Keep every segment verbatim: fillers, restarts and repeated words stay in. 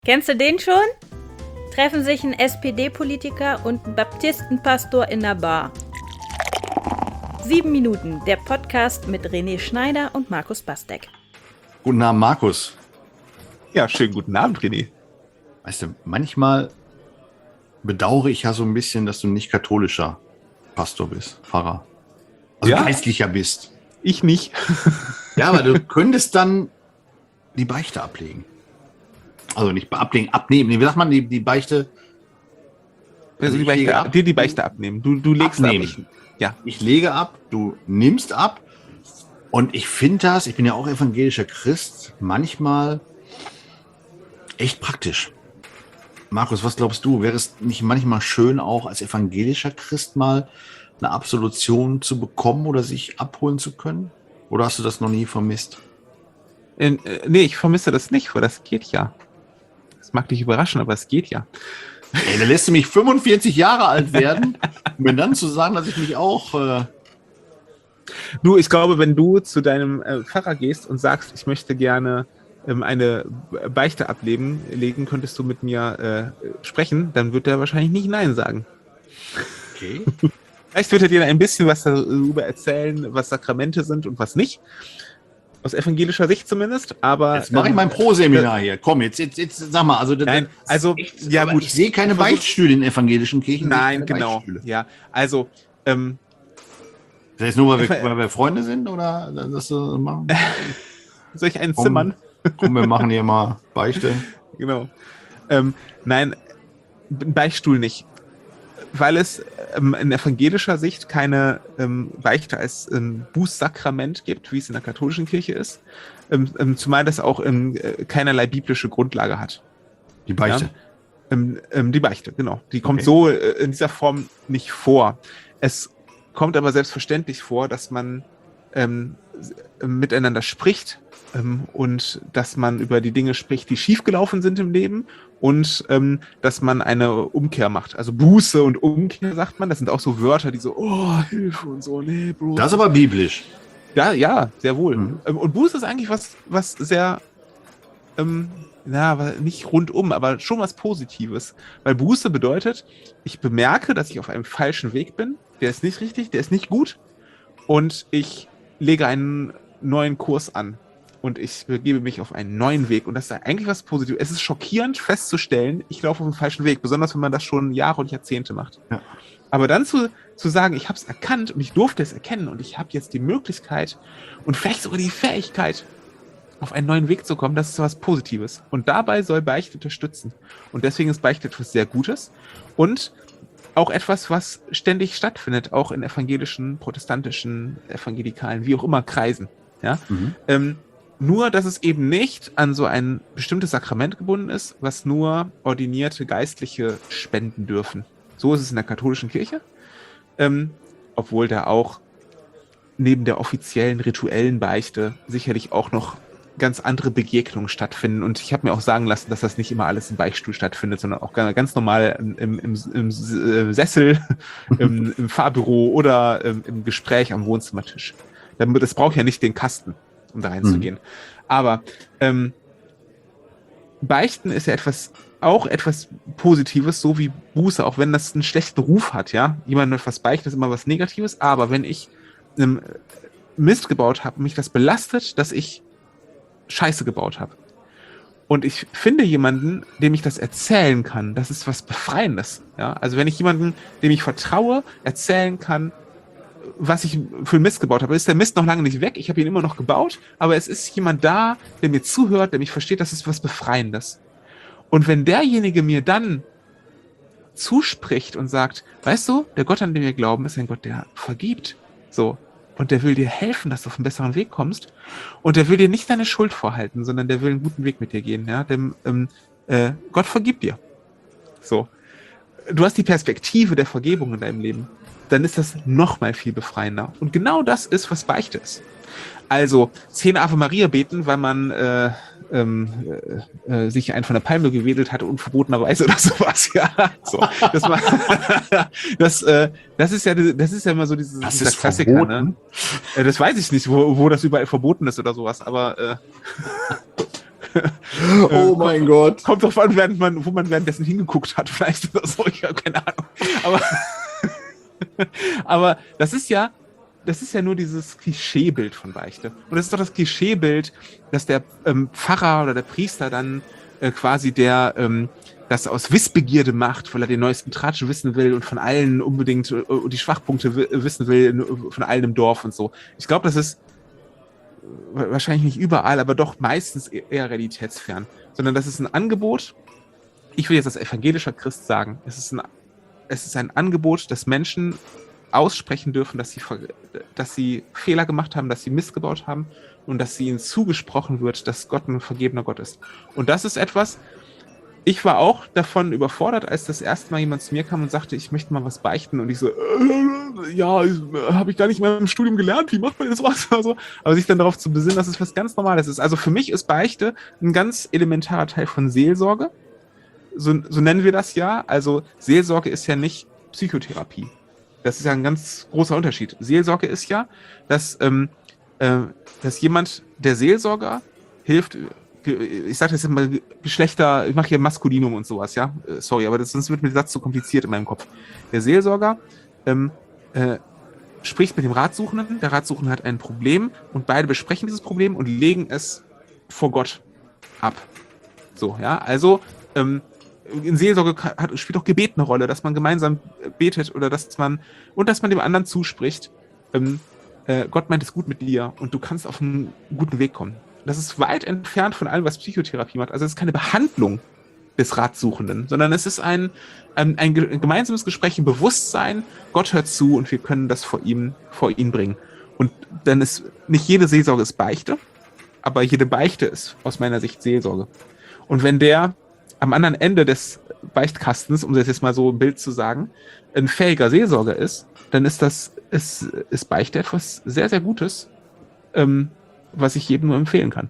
Kennst du den schon? Treffen sich ein S P D-Politiker und ein Baptistenpastor in der Bar. Sieben Minuten, der Podcast mit René Schneider und Markus Bastek. Guten Abend, Markus. Ja, schönen guten Abend, René. Weißt du, manchmal bedauere ich ja so ein bisschen, dass du nicht katholischer Pastor bist, Pfarrer. Also Ja? Geistlicher bist. Ich nicht. Ja, aber du könntest dann die Beichte ablegen. Also nicht ablegen, abnehmen. Nee, wie sagt man, die, die Beichte? Also die ich Beichte, lege ab, ab. dir die Beichte abnehmen. Du, du legst Abnehmen. ab. Ich, ja. Ich lege ab, du nimmst ab. Und ich finde das, ich bin ja auch evangelischer Christ, manchmal echt praktisch. Markus, was glaubst du? Wäre es nicht manchmal schön, auch als evangelischer Christ mal eine Absolution zu bekommen oder sich abholen zu können? Oder hast du das noch nie vermisst? Äh, nee, ich vermisse das nicht, weil das geht ja. Das mag dich überraschen, aber es geht ja. Ey, da lässt du mich fünfundvierzig Jahre alt werden, um mir dann zu sagen, dass ich mich auch... Äh Du, ich glaube, wenn du zu deinem äh, Pfarrer gehst und sagst, ich möchte gerne ähm, eine Beichte ablegen, legen, könntest du mit mir äh, sprechen, dann wird er wahrscheinlich nicht Nein sagen. Okay. Vielleicht wird er dir ein bisschen was darüber erzählen, was Sakramente sind und was nicht. Aus evangelischer Sicht zumindest, aber... Jetzt mache ich mein Pro-Seminar hier. Komm, jetzt, jetzt, jetzt sag mal. Also, das, Nein, also, echt, ja gut. Ich sehe keine Versuch- Beichtstühle in evangelischen Kirchen. Nein, Sehe keine genau. Beichtstühle. Ja, also, ähm, Das heißt nur, weil wir, Ver- weil wir Freunde sind? Oder das so machen? soll ich einen Komm. zimmern? Komm, wir machen hier mal Beichte. Genau. Ähm, nein, ein Beichtstuhl nicht. Weil es ähm, in evangelischer Sicht keine ähm, Beichte als ähm, Bußsakrament gibt, wie es in der katholischen Kirche ist. Ähm, ähm, zumal das auch ähm, äh, keinerlei biblische Grundlage hat. Die Beichte. Ja? Ähm, ähm, die Beichte, genau. Die kommt Okay. so äh, in dieser Form nicht vor. Es kommt aber selbstverständlich vor, dass man ähm, s- äh, miteinander spricht ähm, und dass man über die Dinge spricht, die schiefgelaufen sind im Leben und ähm, dass man eine Umkehr macht. Also Buße und Umkehr, sagt man. Das sind auch so Wörter, die so, oh, Hilfe und so, nee, Bro. Das ist aber biblisch. Ja, ja, sehr wohl. Mhm. Ähm, Und Buße ist eigentlich was, was sehr, ähm, na, wa- nicht rundum, aber schon was Positives. Weil Buße bedeutet, ich bemerke, dass ich auf einem falschen Weg bin. Der ist nicht richtig, der ist nicht gut. Und ich lege einen neuen Kurs an. Und ich begebe mich auf einen neuen Weg. Und das ist eigentlich was Positives. Es ist schockierend festzustellen, ich laufe auf dem falschen Weg. Besonders, wenn man das schon Jahre und Jahrzehnte macht. Ja. Aber dann zu, zu sagen, ich habe es erkannt und ich durfte es erkennen und ich habe jetzt die Möglichkeit und vielleicht sogar die Fähigkeit, auf einen neuen Weg zu kommen, das ist was Positives. Und dabei soll Beichte unterstützen. Und deswegen ist Beichte etwas sehr Gutes und auch etwas, was ständig stattfindet, auch in evangelischen, protestantischen, evangelikalen, wie auch immer Kreisen. Ja? Mhm. Ähm, nur, dass es eben nicht an so ein bestimmtes Sakrament gebunden ist, was nur ordinierte Geistliche spenden dürfen. So ist es in der katholischen Kirche, ähm, obwohl da auch neben der offiziellen rituellen Beichte sicherlich auch noch ganz andere Begegnungen stattfinden. Und ich habe mir auch sagen lassen, dass das nicht immer alles im Beichtstuhl stattfindet, sondern auch ga- ganz normal im, im, im, im S- äh, Sessel, im, im Fahrbüro oder ähm, im Gespräch am Wohnzimmertisch. Damit- Das braucht ja nicht den Kasten, um da reinzugehen. Aber ähm, Beichten ist ja etwas, auch etwas Positives, so wie Buße, auch wenn das einen schlechten Ruf hat, ja. Jemand etwas beichten ist immer was Negatives, aber wenn ich ähm, Mist gebaut habe, mich das belastet, dass ich Scheiße gebaut habe. Und ich finde jemanden, dem ich das erzählen kann, das ist was Befreiendes, ja. Also wenn ich jemanden, dem ich vertraue, erzählen kann, was ich für einen Mist gebaut habe, ist der Mist noch lange nicht weg. Ich habe ihn immer noch gebaut, aber es ist jemand da, der mir zuhört, der mich versteht, das ist was Befreiendes. Und wenn derjenige mir dann zuspricht und sagt, weißt du, der Gott, an den wir glauben, ist ein Gott, der vergibt. So. Und der will dir helfen, dass du auf einen besseren Weg kommst. Und der will dir nicht deine Schuld vorhalten, sondern der will einen guten Weg mit dir gehen. Ja? Dem, ähm, äh, Gott vergibt dir. So. Du hast die Perspektive der Vergebung in deinem Leben. Dann ist das noch mal viel befreiender. Und genau das ist, was Beichte ist. Also, zehn Ave Maria beten, weil man äh, ähm, äh, äh, sich einen von der Palme gewedelt hatte, unverbotenerweise oder sowas. Ja, so. Das, war, das, äh, das ist ja, das ist ja immer so dieses, Das dieser ist Klassiker. verboten? Ne? Äh, das weiß ich nicht, wo, wo das überall verboten ist oder sowas. Aber äh, Oh mein Gott. Kommt drauf an, während man, wo man währenddessen hingeguckt hat, vielleicht oder so, ich habe keine Ahnung. Aber, aber das ist ja, das ist ja nur dieses Klischeebild von Beichte. Und das ist doch das Klischeebild, dass der ähm, Pfarrer oder der Priester dann äh, quasi der ähm, das aus Wissbegierde macht, weil er den neuesten Tratsch wissen will und von allen unbedingt äh, die Schwachpunkte w- wissen will, von allen im Dorf und so. Ich glaube, das ist wahrscheinlich nicht überall, aber doch meistens eher realitätsfern. Sondern das ist ein Angebot, ich will jetzt als evangelischer Christ sagen, es ist ein, es ist ein Angebot, das Menschen aussprechen dürfen, dass sie, dass sie Fehler gemacht haben, dass sie Mist gebaut haben und dass sie ihnen zugesprochen wird, dass Gott ein vergebener Gott ist. Und das ist etwas, ich war auch davon überfordert, als das erste Mal jemand zu mir kam und sagte, ich möchte mal was beichten. Und ich so, äh, ja, äh, habe ich gar nicht mal im Studium gelernt, wie macht man das was? Also, aber sich dann darauf zu besinnen, dass es was ganz Normales ist. Also für mich ist Beichte ein ganz elementarer Teil von Seelsorge. So, so nennen wir das ja. Also Seelsorge ist ja nicht Psychotherapie. Das ist ja ein ganz großer Unterschied. Seelsorge ist ja, dass, ähm, äh, dass jemand, der Seelsorger, hilft, ich sage das jetzt mal Geschlechter, ich mache hier Maskulinum und sowas, ja, sorry, aber das, sonst wird mir der Satz zu kompliziert in meinem Kopf. Der Seelsorger ähm, äh, spricht mit dem Ratsuchenden, der Ratsuchende hat ein Problem und beide besprechen dieses Problem und legen es vor Gott ab. So, ja, also ähm, in Seelsorge hat, spielt auch Gebet eine Rolle, dass man gemeinsam betet oder dass man, und dass man dem anderen zuspricht, ähm, äh, Gott meint es gut mit dir und du kannst auf einen guten Weg kommen. Das ist weit entfernt von allem, was Psychotherapie macht. Also es ist keine Behandlung des Ratsuchenden, sondern es ist ein, ein, ein gemeinsames Gespräch im Bewusstsein, Gott hört zu und wir können das vor ihm, vor ihn bringen. Und dann ist, nicht jede Seelsorge ist Beichte, aber jede Beichte ist aus meiner Sicht Seelsorge. Und wenn der am anderen Ende des Beichtkastens, um das jetzt mal so im Bild zu sagen, ein fähiger Seelsorger ist, dann ist das, ist, ist Beichte etwas sehr, sehr Gutes, ähm, was ich jedem nur empfehlen kann.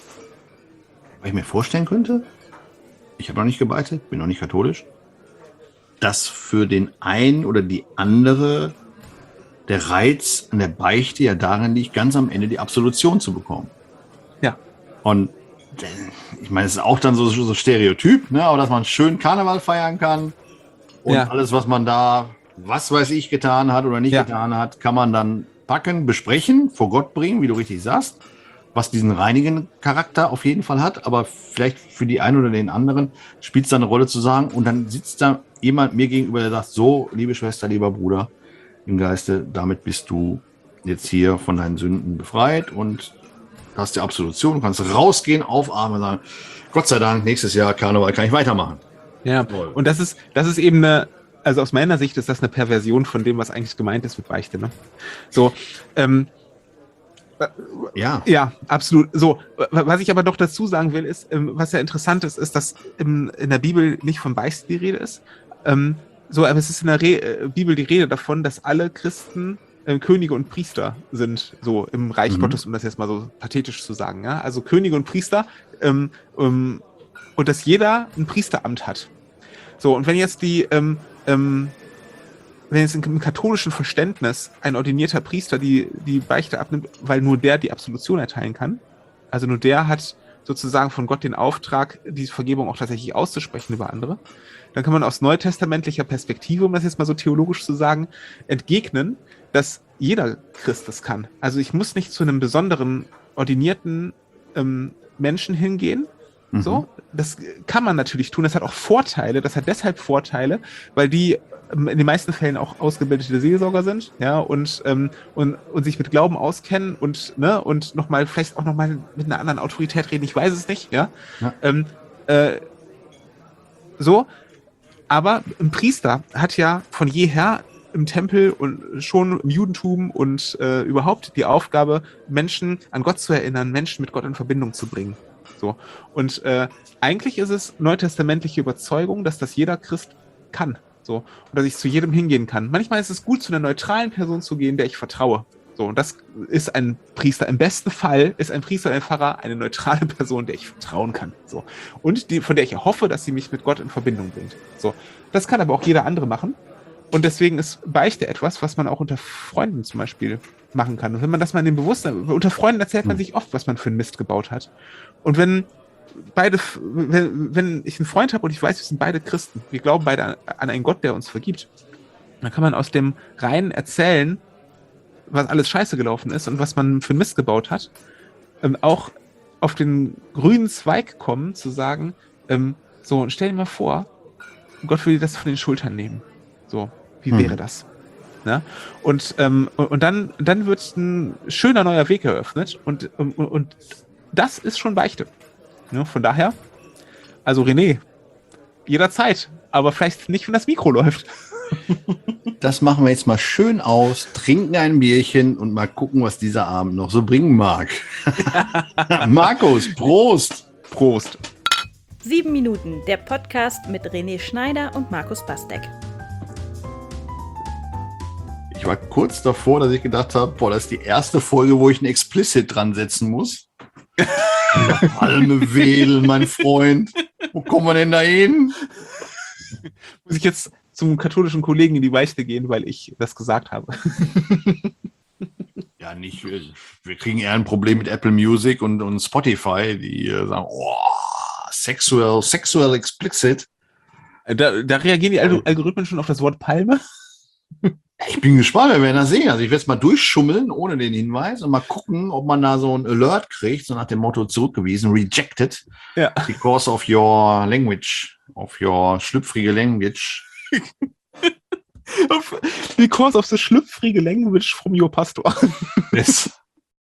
Was ich mir vorstellen könnte, ich habe noch nicht gebeichtet, bin noch nicht katholisch, dass für den einen oder die andere der Reiz an der Beichte ja darin liegt, ganz am Ende die Absolution zu bekommen. Ja. Und ich meine, es ist auch dann so, so Stereotyp, ne? Aber dass man schön Karneval feiern kann und ja. alles, was man da, was weiß ich, getan hat oder nicht ja. getan hat, kann man dann packen, besprechen, vor Gott bringen, wie du richtig sagst, was diesen reinigen Charakter auf jeden Fall hat, aber vielleicht für die einen oder den anderen spielt es da eine Rolle zu sagen und dann sitzt da jemand mir gegenüber, der sagt, so, liebe Schwester, lieber Bruder, im Geiste, damit bist du jetzt hier von deinen Sünden befreit und hast die Absolution, du kannst rausgehen, aufatmen und sagen, Gott sei Dank, nächstes Jahr Karneval kann ich weitermachen. Ja, und das ist, das ist eben eine, also aus meiner Sicht ist das eine Perversion von dem, was eigentlich gemeint ist mit Beichte, ne? So, ähm, Ja. Ja, absolut. So, was ich aber doch dazu sagen will, ist, was ja interessant ist, ist, dass in der Bibel nicht von Beichten die Rede ist. So, aber es ist in der Re- Bibel die Rede davon, dass alle Christen äh, Könige und Priester sind, so im Reich Mhm. Gottes, um das jetzt mal so pathetisch zu sagen. Ja? Also Könige und Priester ähm, ähm, und dass jeder ein Priesteramt hat. So, und wenn jetzt die ähm, ähm, wenn jetzt im katholischen Verständnis ein ordinierter Priester die, die Beichte abnimmt, weil nur der die Absolution erteilen kann, also nur der hat sozusagen von Gott den Auftrag, die Vergebung auch tatsächlich auszusprechen über andere, dann kann man aus neutestamentlicher Perspektive, um das jetzt mal so theologisch zu sagen, entgegnen, dass jeder Christ das kann. Also ich muss nicht zu einem besonderen ordinierten ähm, Menschen hingehen. Mhm. So, das kann man natürlich tun. Das hat auch Vorteile. Das hat deshalb Vorteile, weil die ähm, in den meisten Fällen auch ausgebildete Seelsorger sind, ja, und ähm, und, und sich mit Glauben auskennen und ne und noch mal vielleicht auch noch mal mit einer anderen Autorität reden. Ich weiß es nicht, ja. Ja. Ähm, äh, so, aber ein Priester hat ja von jeher im Tempel und schon im Judentum und äh, überhaupt die Aufgabe, Menschen an Gott zu erinnern, Menschen mit Gott in Verbindung zu bringen. So. Und äh, eigentlich ist es neutestamentliche Überzeugung, dass das jeder Christ kann. So. Und dass ich zu jedem hingehen kann. Manchmal ist es gut, zu einer neutralen Person zu gehen, der ich vertraue. So. Und das ist ein Priester. Im besten Fall ist ein Priester, ein Pfarrer eine neutrale Person, der ich vertrauen kann. So. Und die, von der ich hoffe, dass sie mich mit Gott in Verbindung bringt. So. Das kann aber auch jeder andere machen. Und deswegen ist Beichte etwas, was man auch unter Freunden zum Beispiel machen kann. Und wenn man das mal in dem Bewusstsein, unter Freunden erzählt man sich oft, was man für einen Mist gebaut hat. Und wenn, beide, wenn, wenn ich einen Freund habe und ich weiß, wir sind beide Christen, wir glauben beide an, an einen Gott, der uns vergibt, dann kann man aus dem Reinen erzählen, was alles scheiße gelaufen ist und was man für einen Mist gebaut hat, ähm, auch auf den grünen Zweig kommen, zu sagen, ähm, so, stell dir mal vor, Gott will dir das von den Schultern nehmen. So, wie hm. wäre das? Ja? Und, ähm, und dann, dann wird ein schöner neuer Weg eröffnet und, und, und das ist schon Beichte. Ja, von daher, also René, jederzeit, aber vielleicht nicht, wenn das Mikro läuft. Das machen wir jetzt mal schön aus, trinken ein Bierchen und mal gucken, was dieser Abend noch so bringen mag. Markus, Prost! Prost! Sieben Minuten, der Podcast mit René Schneider und Markus Bastek. Ich war kurz davor, dass ich gedacht habe, boah, das ist die erste Folge, wo ich ein Explicit dran setzen muss. Palme wedeln, mein Freund. Wo kommen wir denn da hin? Muss ich jetzt zum katholischen Kollegen in die Beichte gehen, weil ich das gesagt habe? Ja, nicht. Wir, wir kriegen eher ein Problem mit Apple Music und, und Spotify, die äh, sagen, oh, sexual, sexual explicit. Da, da reagieren die Algorithmen schon auf das Wort Palme? Ich bin gespannt, wir werden das sehen. Also ich werde es mal durchschummeln, ohne den Hinweis, und mal gucken, ob man da so ein Alert kriegt, so nach dem Motto zurückgewiesen, rejected, ja. Because of your language, of your schlüpfrige language. Because of the schlüpfrige language from your pastor. Yes.